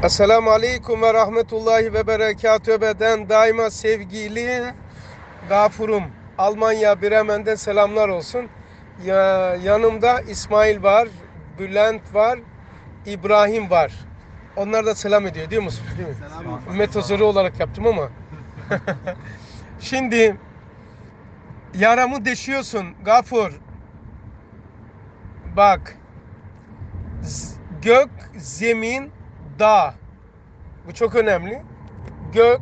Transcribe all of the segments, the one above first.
Esselamu Aleyküm ve Rahmetullahi ve Berekatühü. Beden daima sevgili Gafurum. Almanya Bremen'den selamlar olsun. Yanımda İsmail var, Bülent var, İbrahim var. Onlar da selam ediyor değil mi? Değil mi? Ümmet huzuru olarak yaptım ama. Şimdi yaramı deşiyorsun Gafur. Bak. Gök, zemin, dağ. Bu çok önemli. Gök,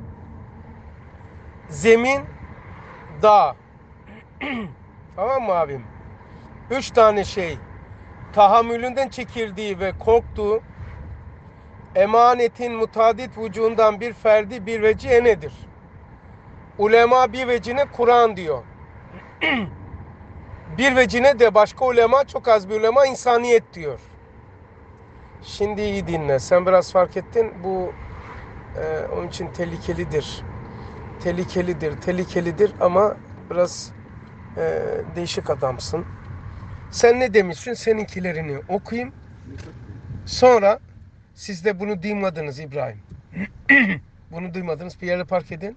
zemin, dağ. Tamam mı abim? 3 tane şey. Tahammülünden çekildiği ve korktuğu emanetin mutadit vücudundan bir ferdi bir veci enedir. Ulema bir vecine Kur'an diyor. Bir vecine de başka ulema, çok az bir ulema insaniyet diyor. Şimdi iyi dinle. Sen biraz fark ettin. Bu onun için tehlikelidir. Tehlikelidir ama biraz değişik adamsın. Sen ne demişsin? Seninkilerini okuyayım. Sonra siz de bunu duymadınız İbrahim. Bunu duymadınız. Bir yere park edin.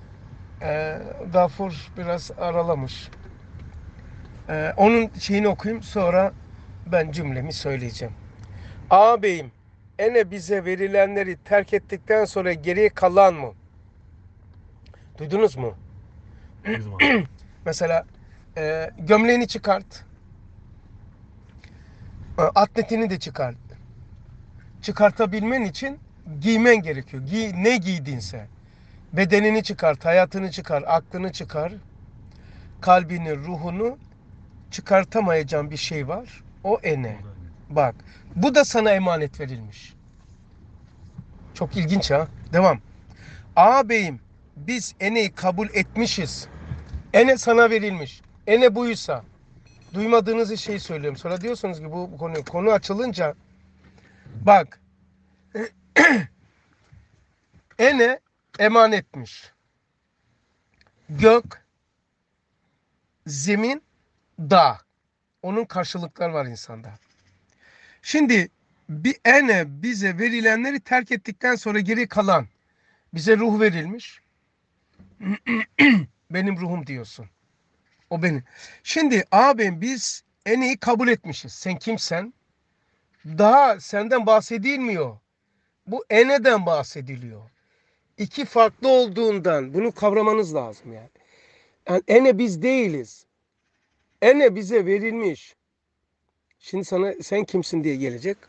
Gafur biraz aralamış. Onun şeyini okuyayım. Sonra ben cümlemi söyleyeceğim. Ağabeyim, ene bize verilenleri terk ettikten sonra geriye kalan mı? Duydunuz mu? Mesela gömleğini çıkart. Atletini de çıkart. Çıkartabilmen için giymen gerekiyor. Ne giydinse. Bedenini çıkart, hayatını çıkar, aklını çıkar. Kalbini, ruhunu çıkartamayacağın bir şey var. O ene. Bak. Bu da sana emanet verilmiş. Çok ilginç ha. Devam. Ağabeyim, biz eneyi kabul etmişiz. Ene sana verilmiş. Ene buysa. Duymadığınız şeyi söylüyorum. Sonra diyorsunuz ki bu konu açılınca bak. Ene emanetmiş. Gök, zemin, dağ. Onun karşılıkları var insanda. Şimdi bir ene bize verilenleri terk ettikten sonra geri kalan bize ruh verilmiş. Benim ruhum diyorsun. O benim. Şimdi abim biz eneyi kabul etmişiz. Sen kimsen? Daha senden bahsedilmiyor. Bu eneden bahsediliyor. İki farklı olduğundan bunu kavramanız lazım yani. Yani ene biz değiliz. Ene bize verilmiş. Şimdi sana sen kimsin diye gelecek.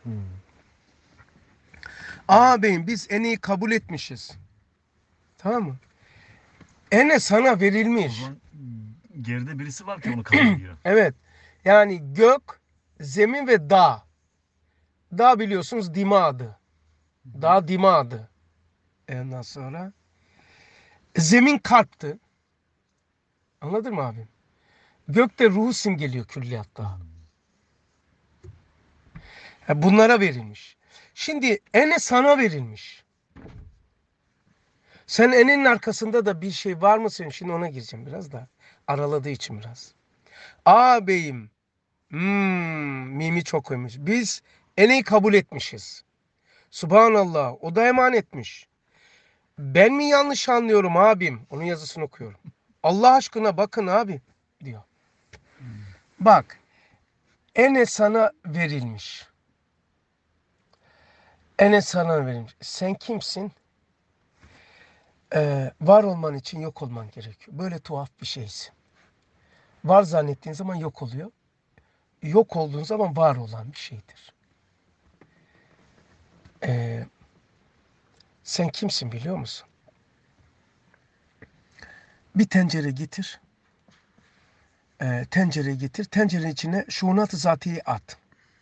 Ağabeyim biz eneyi kabul etmişiz. Tamam mı? Ene sana verilmiş. O zaman geride birisi var ki onu kabul ediyor. Evet. Yani gök, zemin ve dağ. Dağ biliyorsunuz dima adı. Dağ dima adı. Ondan sonra zemin kalptı. Anladın mı abi? Gök de ruhu simgeliyor külliyatta. Bunlara verilmiş. Şimdi ene sana verilmiş. Sen enenin arkasında da bir şey var mısın? Şimdi ona gireceğim biraz da. Araladığı için biraz. Ağabeyim. Mimi çok koymuş. Biz eneyi kabul etmişiz. Subhanallah. O da emanetmiş. Ben mi yanlış anlıyorum abim? Onun yazısını okuyorum. Allah aşkına bakın abi diyor. Bak. Ene sana verilmiş. Ene sana verilmiş. Sen kimsin? Var olman için yok olman gerekiyor. Böyle tuhaf bir şeysin. Var zannettiğin zaman yok oluyor. Yok olduğun zaman var olan bir şeydir. Sen kimsin biliyor musun? Bir tencere getir. Tencereyi getir. Tencerenin içine şunat-ı zatiyi at.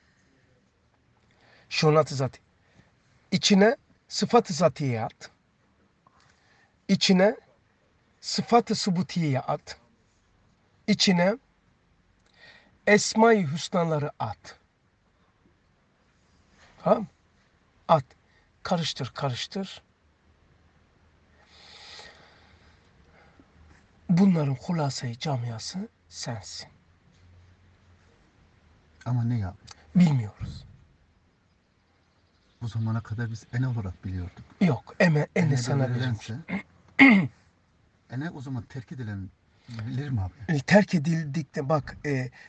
Şunat-ı zati. İçine sıfat-ı zatiyi at. İçine sıfat-ı subutiye at. İçine esma-i hüsnaları at. Tamam? At. Karıştır, karıştır. Bunların hulasayı camiası sensin. Ama ne ya? Bilmiyoruz. Bu zamana kadar biz ene olarak biliyorduk. Yok, ene Ene de sana verilmiş. verilense, ene o zaman terk edilen bilir mi abi? Terk edildikte bak,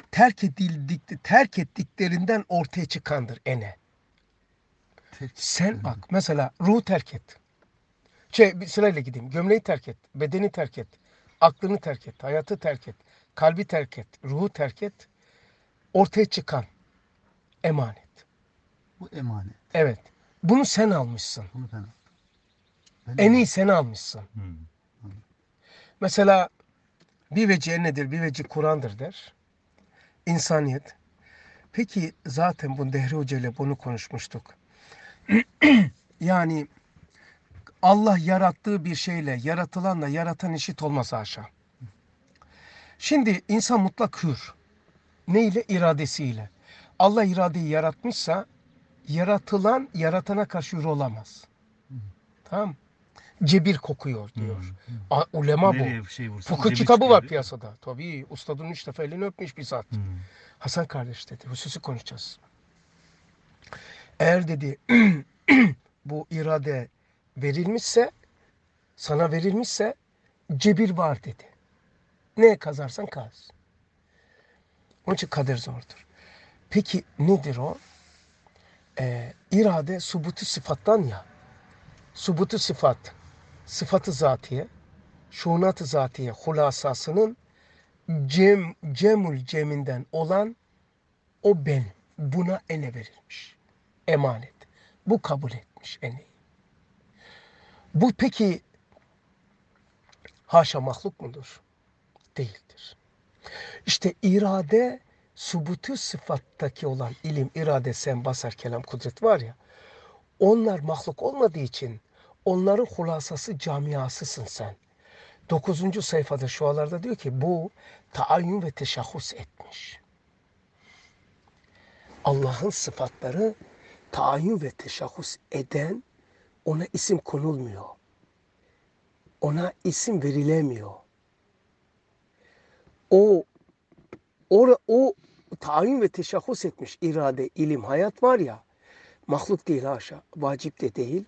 terk ettiklerinden ortaya çıkandır ene. Terk Sen edilen. bak mesela ruhu terk et. Bir sırayla gideyim. Gömleği terk et, bedeni terk et, aklını terk et, hayatı terk et, kalbi terk et, ruhu terk et. Ortaya çıkan emanet. Bu emanet. Evet. Bunu sen almışsın. Bunu ben aldım. Ben En iyi aldım. sen almışsın. Hmm. Mesela bir veci nedir? Bir veci Kur'an'dır der. İnsaniyet. Peki zaten bu Dehri Hoca ile bunu konuşmuştuk. Yani Allah yarattığı bir şeyle, yaratılanla yaratan eşit olmaz haşa. Şimdi insan mutlak hür. Ne ile? İradesiyle. Allah iradeyi yaratmışsa yaratılan yaratana karşı hür olamaz. Tamam mı? Cebir kokuyor diyor. Ulema bu. Nereye şey vursan Fıkıh cebir kitabı çıkıyor, var değil mi? piyasada. Tabii ustadın 3 defa elini öpmüş bir saat. Hasan kardeş dedi. Hususi konuşacağız. Eğer dedi bu irade verilmişse, sana verilmişse cebir var dedi. Ne kazarsan kaz. Onun için kader zordur. Peki nedir o? İrade subutu sıfattan ya. Subutu sıfat, sıfatı zatiye, şunat-ı zatiye hulasasının cemül ceminden olan o ben. Buna ene verilmiş. Emanet. Bu kabul etmiş eneyi. Bu peki haşa mahluk mudur? Değildir. İşte irade subutu sıfattaki olan ilim, irade, sen, basar, kelam, kudret var ya, onlar mahluk olmadığı için onların hulasası camiasısın sen. 9. sayfada şualarda diyor ki bu taayyün ve teşahhus etmiş. Allah'ın sıfatları taayyün ve teşahhus eden, ona isim konulmuyor. Ona isim verilemiyor. O tayin ve teşahhus etmiş irade, ilim, hayat var ya, mahluk değil haşa, vacip de değil.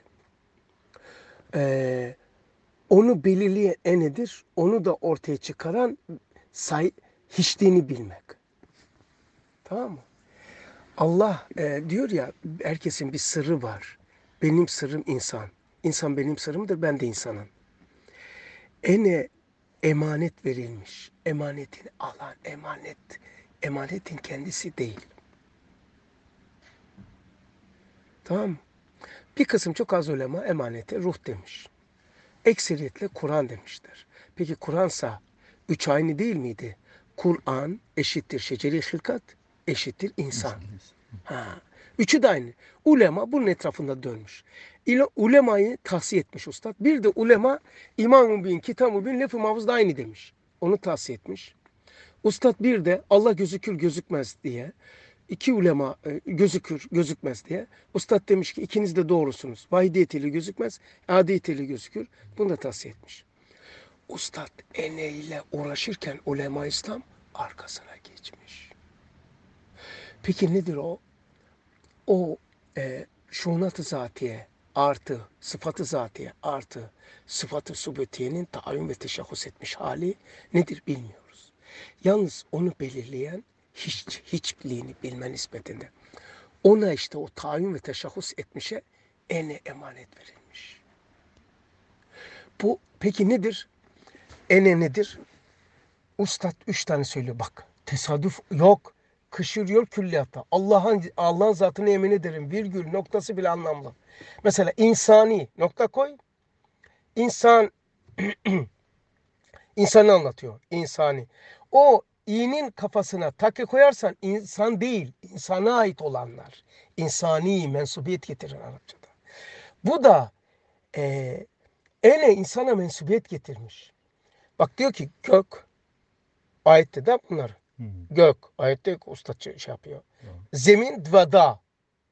Onu belirleyen nedir? Onu da ortaya çıkaran hiçliğini bilmek. Tamam mı? Allah diyor ya, herkesin bir sırrı var. Benim sırrım insan. İnsan benim sırrımdır, ben de insanım. Emanet verilmiş. Emanetin alan emanet. Emanetin kendisi değil. Tamam mı? Bir kısım çok az ulema emanete ruh demiş. Ekseriyetle Kur'an demişler. Peki Kur'ansa üç aynı değil miydi? Kur'an eşittir şeceri hilkat, eşittir insan. Ha. Üçü de aynı. Ulema bunun etrafında dönmüş. Ulemayı tahsiye etmiş ustad. Bir de ulema İmam-ı Bin, Kitab-ı Bin, Lef-i Mahfuz'da aynı demiş. Onu tahsiye etmiş. Ustad bir de Allah gözükür gözükmez diye. İki ulema gözükür gözükmez diye. Ustad demiş ki ikiniz de doğrusunuz. Vahidiyetiyle gözükmez, adiyetiyle gözükür. Bunu da tahsiye etmiş. Ustad eneyle uğraşırken ulema İslam arkasına geçmiş. Peki nedir o? O şunat-ı zatiye artı sıfatı zatiye artı sıfatı subutiyenin taayyün ve teşahhus etmiş hali nedir bilmiyoruz. Yalnız onu belirleyen hiçliğini bilme nispetinde. Ona işte o taayyün ve teşahhus etmişe emanet verilmiş. Bu peki nedir? Nedir? Ustad 3 tane söylüyor bak. Tesadüf yok. Kışırıyor külliyatta. Allah'ın zatına yemin ederim. Virgül noktası bile anlamlı. Mesela insani nokta koy. İnsan insanı anlatıyor. İnsani. O i'nin kafasına takke koyarsan insan değil. İnsana ait olanlar. İnsani mensubiyet getirir Arapçada. Bu da insana mensubiyet getirmiş. Bak diyor ki gök ayette de bunlar. Gök. Ayette usta şey yapıyor. Zemin ve dağ.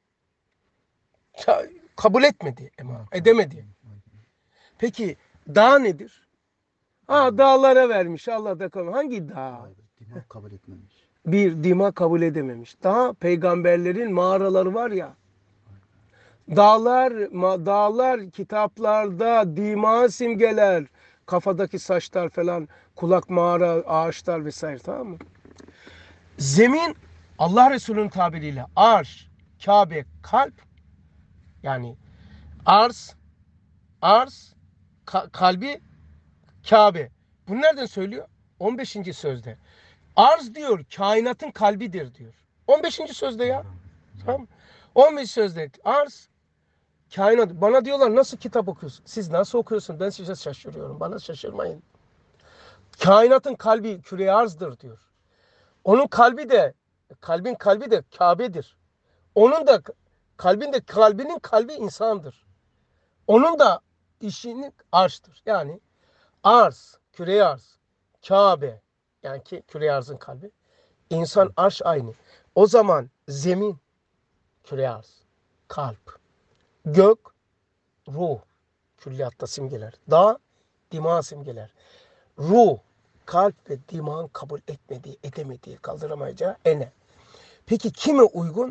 Kabul etmedi. Edemedi. Peki dağ nedir? Dağlara vermiş. Allah da kabul. Hangi dağ? Dima kabul etmemiş. Bir dima kabul edememiş. Dağ peygamberlerin mağaraları var ya. Dağlar kitaplarda dima simgeler. Kafadaki saçlar falan, kulak mağara, ağaçlar vesaire, tamam mı? Zemin Allah Resulü'nün tabiriyle arş, Kabe, kalp, yani arz, arz, kalbi, Kabe. Bunu nereden söylüyor? 15. sözde. Arz diyor, kainatın kalbidir diyor. 15. sözde ya. Tamam. 15. sözde arz, kainat. Bana diyorlar nasıl kitap okuyorsun? Siz nasıl okuyorsun? Ben size şaşırıyorum. Bana şaşırmayın. Kainatın kalbi küre arzdır diyor. Onun kalbi de, kalbin kalbi de Kabe'dir. Onun da kalbinin kalbi insandır. Onun da işini arştır. Yani arz, küre arz, Kabe, yani ki küre arzın kalbi. İnsan arş aynı. O zaman zemin, küre arz, kalp, gök, ruh, külliyatta simgeler. Dağ, dima simgeler. Ruh, kalp ve dimağın kabul etmediği, edemediği, kaldıramayacağı ene. Peki kime uygun?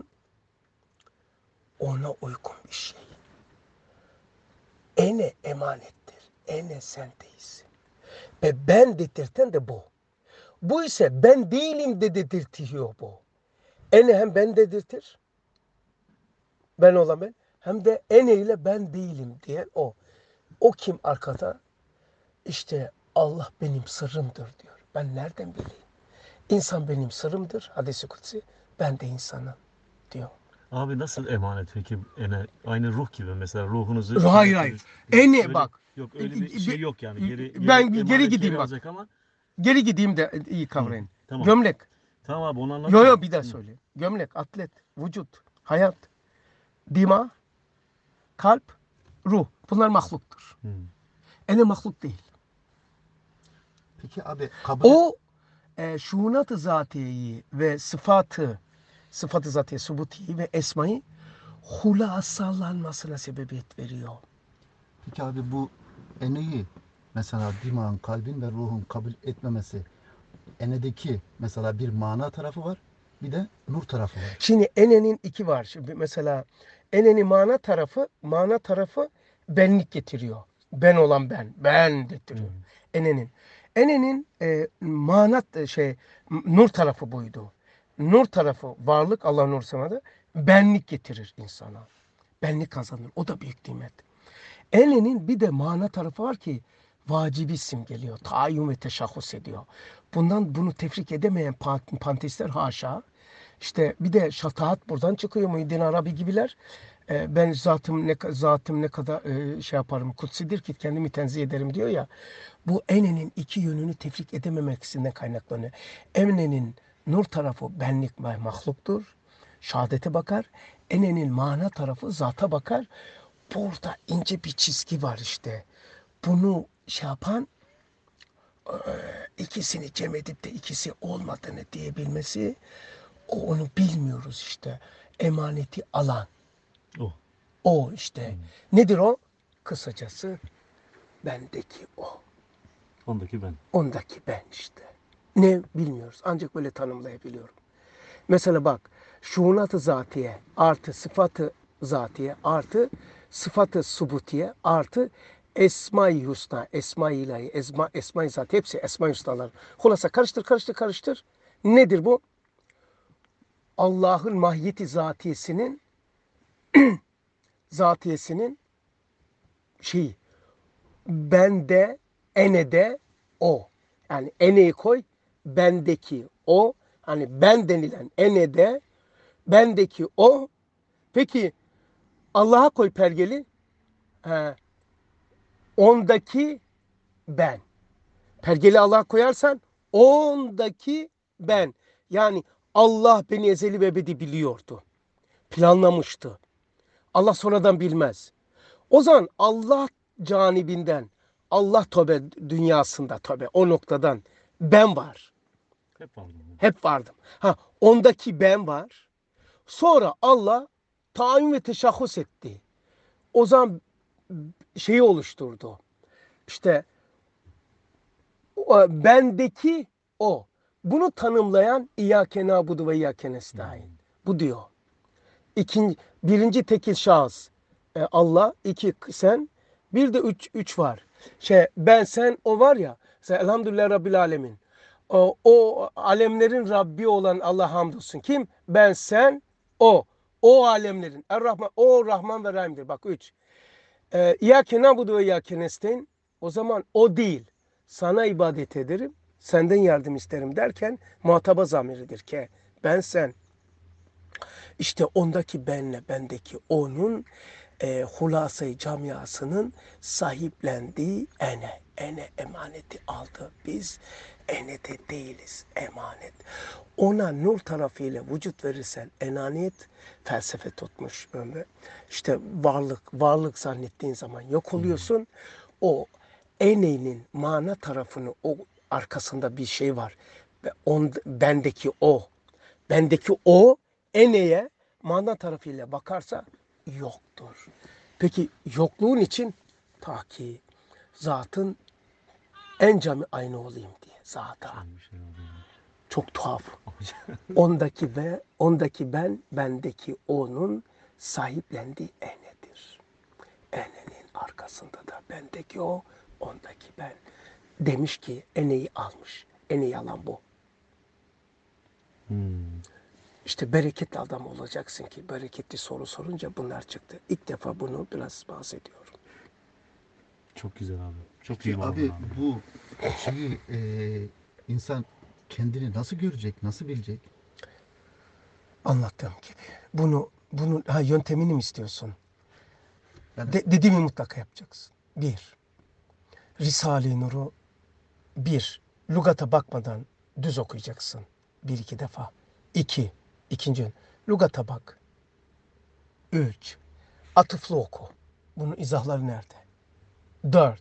Ona uygun bir şey. Ene emanettir. Ene sen değilsin. Ve ben dedirten de bu. Bu ise ben değilim de dedirtiyor bu. Ene hem ben dedirtir, ben olan ben, hem de ene ile ben değilim diyen o. O kim arkada? İşte Allah benim sırrımdır diyor. Ben nereden bileyim? İnsan benim sırrımdır. Hadis-i kutsi. Ben de insanım diyor. Abi nasıl emanet peki? Aynı ruh gibi mesela ruhunuzu... Hayır hayır. Ene bak. Yok öyle bir şey yok yani. Ben geri emanet gideyim geri bak. alacak ama. Geri gideyim de iyi kavrayın. Tamam. Gömlek. Tamam abi onu Yo anlatıyorum. yo bir daha söyle. Gömlek, atlet, vücut, hayat, dima, kalp, ruh. Bunlar mahluktur. Ene mahluk değil. Peki abi kabul O şuunat-ı zatiyeyi ve sıfatı zatiye, subutiyi ve esmayı hulasallanmasına sebebiyet veriyor. Peki abi bu eneyi mesela dimağın, kalbin ve ruhun kabul etmemesi enedeki mesela bir mana tarafı var, bir de nur tarafı var. Şimdi enenin iki var. Şimdi mesela enenin mana tarafı benlik getiriyor. Ben olan ben. Ben getiriyor. Enenin. Enenin nur tarafı buydu. Nur tarafı varlık, Allah nur semadı. Benlik getirir insana. Benlik kazanır. O da büyük nimet. Enenin bir de mana tarafı var ki vacibi simgeliyor. Tayyum ve teşahhus ediyor. Bunu tefrik edemeyen panteistler haşa. İşte bir de şataat buradan çıkıyor. Muhyiddin Arabi gibiler. Ben zatım ne kadar şey yaparım, kutsidir ki kendimi tenzih ederim diyor ya. Bu enenin iki yönünü tefrik edememesinden kaynaklanıyor. Enenin nur tarafı benlik ve mahluktur. Şehadete bakar. Enenin mana tarafı zata bakar. Burada ince bir çizgi var işte. Bunu şey yapan ikisini cem edip de ikisi olmadığını diyebilmesi, onu bilmiyoruz işte. Emaneti alan. O işte. Nedir o? Kısacası bendeki o. Ondaki ben. Ondaki ben işte. Ne bilmiyoruz. Ancak böyle tanımlayabiliyorum. Mesela bak. Şuunat-ı zatiye artı sıfatı zatiye artı sıfatı subutiye artı Esma-i Hüsna, Esma-i İlahi, Esma-i Zat, hepsi Esma-i Hüsnalar. Hulasa karıştır. Nedir bu? Allah'ın mahiyeti zatiyesinin şeyi, bende, enede o. Yani eneyi koy, bendeki o. Hani ben denilen enede, bendeki o. Peki Allah'a koy pergeli, ondaki ben. Pergeli Allah'a koyarsan ondaki ben. Yani Allah beni ezeli ve ebedi biliyordu. Planlamıştı. Allah sonradan bilmez. O zaman Allah canibinden, Allah dünyasında o noktadan ben var. Hep vardım. Ondaki ben var. Sonra Allah tayin ve teşahhus etti. O zaman şeyi oluşturdu. İşte bendeki o. Bunu tanımlayan İyyâke nâbudu ve İyyâke nestaîn. Bu diyor. Birinci tekil şahıs. Allah, iki sen, bir de üç var. Ben, sen, o var ya. Elhamdülillah Rabbil Alemin. O alemlerin Rabbi olan Allah hamdolsun. Kim? Ben, sen, o. O alemlerin. Er-Rahman, o Rahman ve Rahim'dir. Bak 3. İyyâke na'budu ve iyyâke nestaîn. O zaman o değil. Sana ibadet ederim, senden yardım isterim derken muhataba zamiridir ki ben, sen. İşte ondaki benle bendeki onun hulasa-i camiasının sahiplendiği ene emaneti aldı. Biz enede değiliz, emanet. Ona nur tarafıyla vücut verirsen enaniyet felsefe tutmuş ömrü. İşte varlık zannettiğin zaman yok oluyorsun. O eneğinin mana tarafını, o arkasında bir şey var. Bendeki o eneğe mana tarafıyla bakarsa yoktur. Peki yokluğun için ta ki zatın en cami aynı olayım diye zata. Çok tuhaf. Ondaki ben, bendeki onun sahiplendiği enedir. Enenin arkasında da bendeki o, ondaki ben. Demiş ki eneyi almış. Eneyi alan bu. İşte bereketli adam olacaksın ki bereketli soru sorunca bunlar çıktı. İlk defa bunu biraz bahsediyorum. Çok güzel abi. Çok Peki iyi abi bu şeyi insan kendini nasıl görecek, nasıl bilecek? Anlattığım gibi. Bunun yöntemini mi istiyorsun? Yani Dediğimi mutlaka yapacaksın. 1. Risale-i Nur'u lügata bakmadan düz okuyacaksın. 1-2 defa. 2. İkinci. Lügata bak. 3. Atıflı oku. Bunun izahları nerede? 4.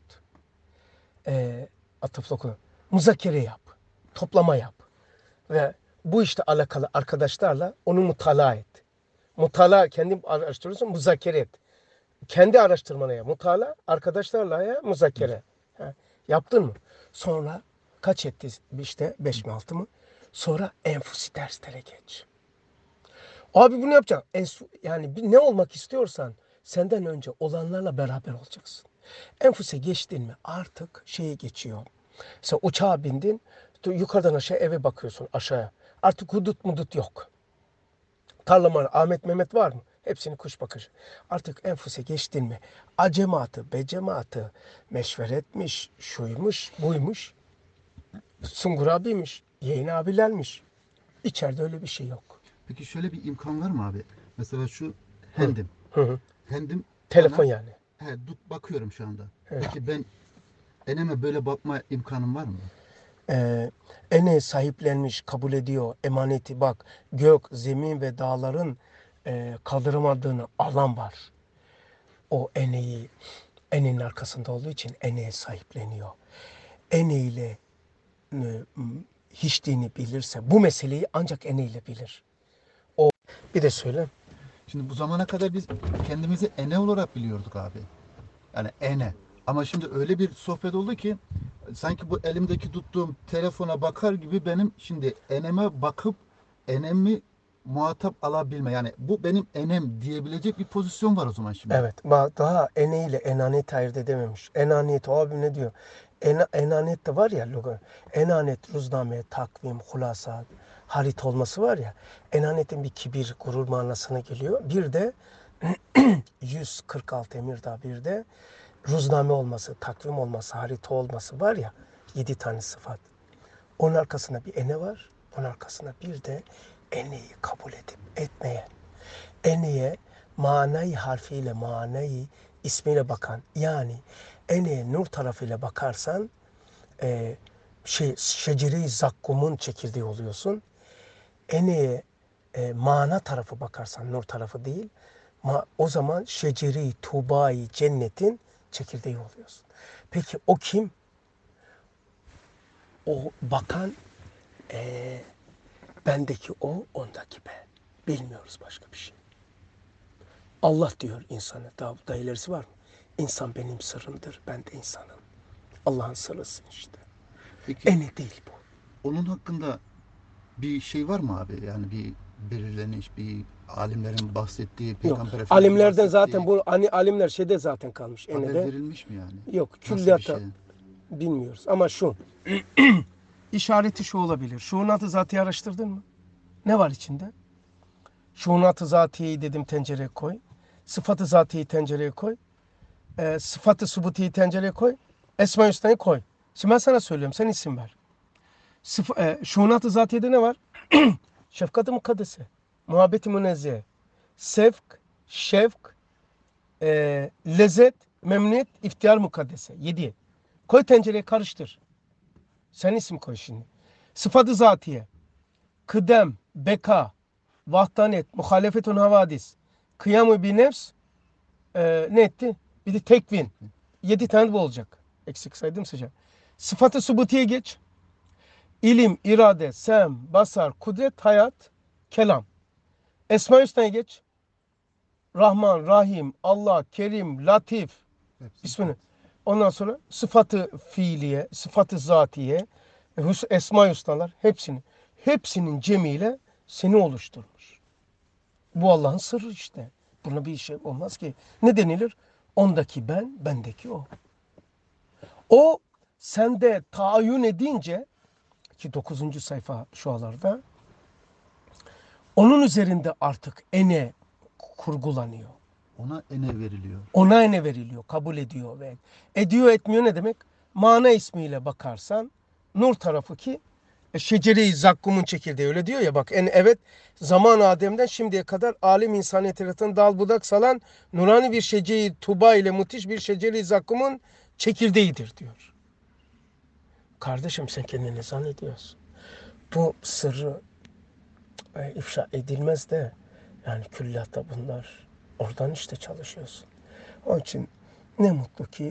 Atıflı oku. Muzakere yap. Toplama yap. Ve bu işte alakalı arkadaşlarla onu mutala et. Mutala, kendin araştırıyorsun, muzakere et. Kendi araştırmana ya mutala, arkadaşlarla ya muzakere. Yaptın mı? Sonra kaç etti işte 5 mi 6 mı? Sonra enfusi derslere geç. Abi bunu yapacaksın. Yani ne olmak istiyorsan senden önce olanlarla beraber olacaksın. Enfuse geçtin mi artık şeye geçiyor. Mesela uçağa bindin, yukarıdan aşağı eve bakıyorsun aşağıya. Artık hudut mudut yok. Tarlaman Ahmet Mehmet var mı? Hepsini kuş bakışı. Artık enfuse geçtin mi? Acematı, becematı, meşveretmiş, şuymuş, buymuş, Sungur abiymiş, yeğen abilermiş. İçeride öyle bir şey yok. peki şöyle bir imkan var mı abi? Mesela şu hendim. Hı. Hendim Telefon bana, yani. bakıyorum şu anda. Evet. Peki ben eneme böyle bakma imkanım var mı? Ene sahiplenmiş, kabul ediyor, emaneti bak. Gök, zemin ve dağların kaldıramadığını alan var. O eneğin arkasında olduğu için eneğe sahipleniyor. Eneğiyle hiçliğini bilirse bu meseleyi ancak eneğiyle bilir. O bir de söyle. Şimdi bu zamana kadar biz kendimizi ene olarak biliyorduk abi. Yani ene. Ama şimdi öyle bir sohbet oldu ki sanki bu elimdeki tuttuğum telefona bakar gibi benim şimdi eneme bakıp enemi muhatap alabilme. Yani bu benim enem diyebilecek bir pozisyon var o zaman şimdi. Evet, daha eneğiyle enaniyet ayırt edememiş. Enaniyet, o abi ne diyor? Enaniyet de var ya, logo. Enanet, ruzname, takvim, hulasa, harita olması var ya. Enaniyetin bir kibir, gurur manasına geliyor. Bir de 146 emir daha bir de ruzname olması, takvim olması, harita olması var ya. 7 tane sıfat. Onun arkasında bir ene var. Onun arkasında bir de eneyi kabul edip etmeyen. Ene'ye manayı harfiyle, manayı ismiyle bakan, yani ene'ye nur tarafıyla bakarsan şecere-i zakkumun çekirdeği oluyorsun. Ene'ye mana tarafı bakarsan, nur tarafı değil, o zaman şecere-i tuğba-i cennetin çekirdeği oluyorsun. Peki o kim? O bakan bendeki o, ondaki ben. Bilmiyoruz başka bir şey. Allah diyor insana. Daha ilerisi var mı? İnsan benim sırrımdır. Ben de insanım. Allah'ın sırrısın işte. Peki Ene değil bu. onun hakkında bir şey var mı abi? Yani bir belirleniş, bir alimlerin bahsettiği, Yok. Peygamber Efendimiz'in Alimlerden bahsettiği zaten bu hani alimler şeyde zaten kalmış. haber Enede. verilmiş mi yani? Yok. Nasıl bir Külliyatta şey? bilmiyoruz. Ama şu. işareti şu olabilir. Şuunat-ı Zatiye araştırdın mı? Ne var içinde? Şuunat-ı Zatiye'yi dedim tencereye koy. Sıfat-ı Zatiye'yi tencereye koy. Sıfat-ı Subuti'yi tencereye koy. Esma-i Hüsna'yı koy. Şimdi ben sana söylüyorum. Sen isim ver. Şuunat-ı Zatiye'de ne var? Şefkat-ı Mukaddese. Muhabbet-i Münezzehe. Sevk, şevk, lezzet, memnuniyet, iftihar mukaddese. 7. Koy tencereye karıştır. Sen isim koy şimdi. Sıfat-ı Zatiye. Kıdem, beka, vahdanet, muhalefetun havadis, kıyam-ı bir nefs, ne etti? Bir de tekvin. 7 tane bu olacak. Eksik saydım sıcak. Sıfat-ı subutiye geç. İlim, irade, sem, basar, kudret, hayat, kelam. Esma-i Hüsna'ya geç. Rahman, Rahim, Allah, Kerim, Latif. İsmini. Ondan sonra sıfatı fiiliye, sıfatı zatiye, esma-i hüsnalar hepsinin cemiyle seni oluşturmuş. Bu Allah'ın sırrı işte. Buna bir şey olmaz ki. Ne denilir? Ondaki ben, bendeki o. O sende tahayyün edince ki 9. sayfa şualarda onun üzerinde artık ene kurgulanıyor. Ona ene veriliyor. Ona ene veriliyor, kabul ediyor ve ediyor etmiyor ne demek? Mana ismiyle bakarsan nur tarafı ki şecere-i zakkumun çekirdeği öyle diyor ya bak evet zaman Adem'den şimdiye kadar alim insaniyet yaratın dal budak salan nurani bir şecere-i tuba ile müthiş bir şecere-i zakkumun çekirdeğidir diyor. Kardeşim sen kendini zannediyorsun. Bu sırrı ifşa edilmez de yani külliyatta bunlar oradan işte çalışıyorsun. Onun için ne mutlu ki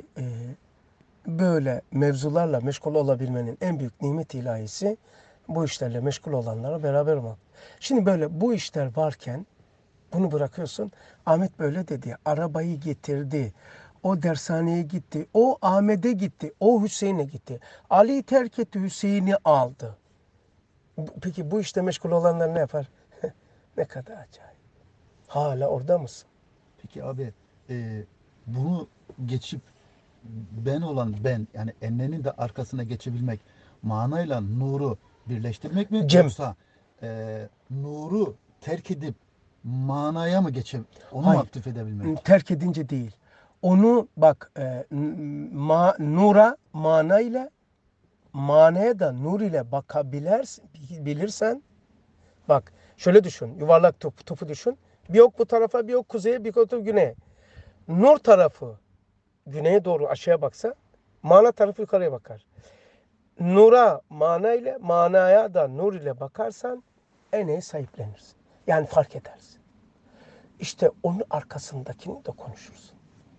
böyle mevzularla meşgul olabilmenin en büyük nimet ilahisi bu işlerle meşgul olanlara beraber olmak. Şimdi böyle bu işler varken bunu bırakıyorsun. Ahmet böyle dedi. Arabayı getirdi. O dershaneye gitti. O Ahmet'e gitti. O Hüseyin'e gitti. Ali'yi terk etti. Hüseyin'i aldı. Peki bu işte meşgul olanlar ne yapar? Ne kadar acayip. Hala orada mısın? Peki abi bunu geçip ben olan ben yani ennenin de arkasına geçebilmek manayla nuru birleştirmek mi Cem. yoksa nuru terk edip manaya mı onu mu Hayır. aktif edebilmek? Terk edince değil. Onu bak nura mana ile manaya da nur ile bilirsen bak şöyle düşün. Yuvarlak topu düşün. Bir ok bu tarafa bir ok kuzeye bir ok güneye. Nur tarafı güneye doğru aşağıya baksa mana tarafı yukarıya bakar. Nura mana ile manaya da nur ile bakarsan eneyi sahiplenirsin. Yani fark edersin. İşte onun arkasındakini de konuşursun.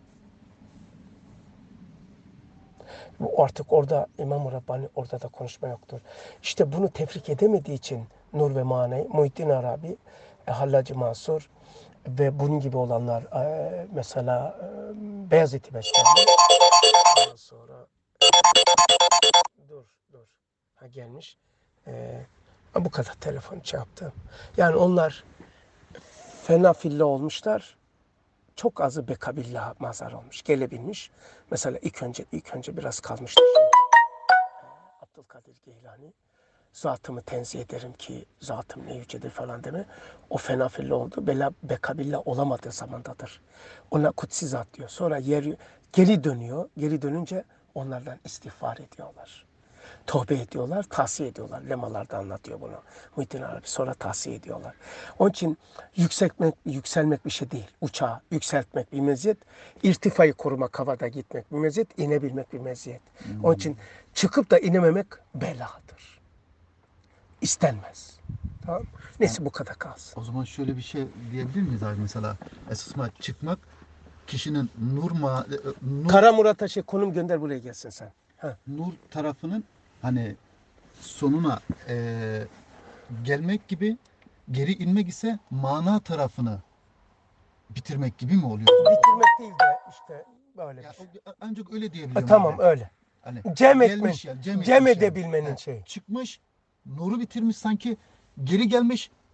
Artık orada İmam-ı Rabbani orada da konuşma yoktur. İşte bunu tefrik edemediği için nur ve manayı Muhittin Arabi, Hallacı Mansur ve bunun gibi olanlar mesela Beyazıt Bestami ondan sonra dur ha gelmiş bu kadar telefon yaptı. Yani onlar fena filla olmuşlar. Çok azı bekabillah mazhar olmuş. Gelebilmiş. Mesela ilk önce biraz kalmıştı. Abdülkadir Geylani. Zatımı tenzih ederim ki zatım ne yücedir falan deme. O fena filla oldu. Bekabillah olamadığı zamandadır. Ona kutsi zat diyor. Sonra geri dönüyor. Geri dönünce onlardan istiğfar ediyorlar. Tövbe ediyorlar, tahsiye ediyorlar. Lemalarda anlatıyor bunu. Muhittin Arabi sonra tahsiye ediyorlar. Onun için yükselmek bir şey değil. Uçağı yükseltmek bir meziyet. İrtifayı korumak, havada gitmek bir meziyet. İnebilmek bir meziyet. Onun için çıkıp da inememek beladır. İstenmez. Tamam. Neyse bu kadar kalsın. O zaman şöyle bir şey diyebilir miyiz abi mesela esasma çıkmak kişinin Kara Murat'a konum gönder buraya gelsin sen. nur tarafının hani sonuna gelmek gibi geri inmek ise mana tarafını bitirmek gibi mi oluyor? Bitirmek değil de işte böyle bir şey. Ancak öyle diyebilirim. Tamam abi. öyle. Hani Cem gelmiş etmen, yani, cem etmiş edebilmenin yani. şeyi. Çıkmış, nuru bitirmiş sanki geri gelmiş,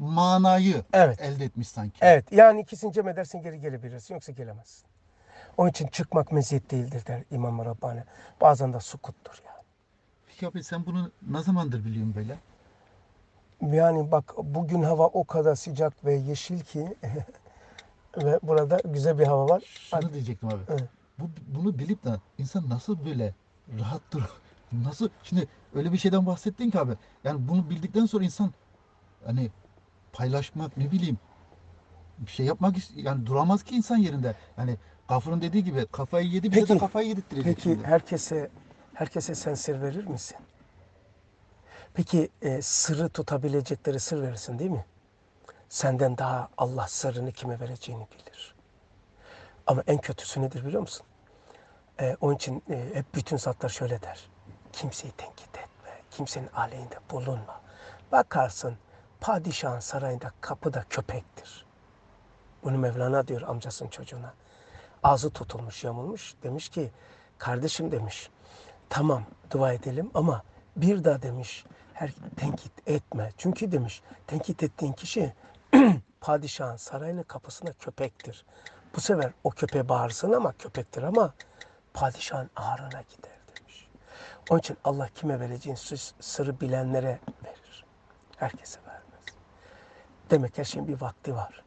manayı Evet. elde etmiş sanki. Evet. Yani ikisini cem edersin geri gelebilirsin. Yoksa gelemezsin. Onun için çıkmak meziyet değildir der İmam Rabbani. Bazen de sukuttur yani. Peki abi sen bunu ne zamandır biliyorsun böyle? Yani bak bugün hava o kadar sıcak ve yeşil ki ve burada güzel bir hava var. Şunu diyecektim abi. Evet. Bunu bilip de insan nasıl böyle rahat dur? Nasıl? Şimdi öyle bir şeyden bahsettin ki abi. Yani bunu bildikten sonra insan hani paylaşmak ne bileyim bir şey yapmak yani duramaz ki insan yerinde. Yani Gafur'un dediği gibi kafayı yedi bize de Peki, kafayı yedirttirecek peki şimdi. herkese sen sır verir misin? Peki sırrı tutabilecekleri sır verirsin değil mi? Senden daha Allah sırrını kime vereceğini bilir. Ama en kötüsü nedir biliyor musun? Onun için hep bütün zatlar şöyle der. Kimseyi tenkit etme, kimsenin aleyhinde bulunma. Bakarsın padişahın sarayında kapıda köpektir. Bunu Mevlana diyor amcasının çocuğuna. Ağzı tutulmuş, yamulmuş. Demiş ki, kardeşim demiş, tamam dua edelim ama bir daha demiş, tenkit etme. Çünkü demiş, tenkit ettiğin kişi padişahın sarayının kapısına köpektir. Bu sefer o köpeğe bağırsın ama köpektir ama padişahın ağrına gider demiş. Onun için Allah kime vereceğin sırrı bilenlere verir. Herkese vermez. Demek her şeyin bir vakti var.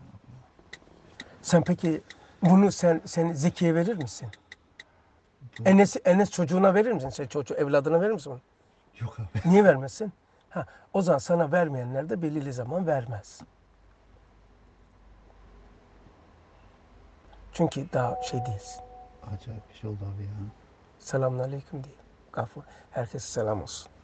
Sen peki bunu sen Zeki'ye verir misin? Enes çocuğuna verir misin? Sen evladına verir misin bunu? Yok abi. Niye vermesin? Ha, o zaman sana vermeyenler de belirli zaman vermez. Çünkü daha şey değilsin. Acayip bir şey oldu abi ya. Selamünaleyküm diye. Herkese selam olsun.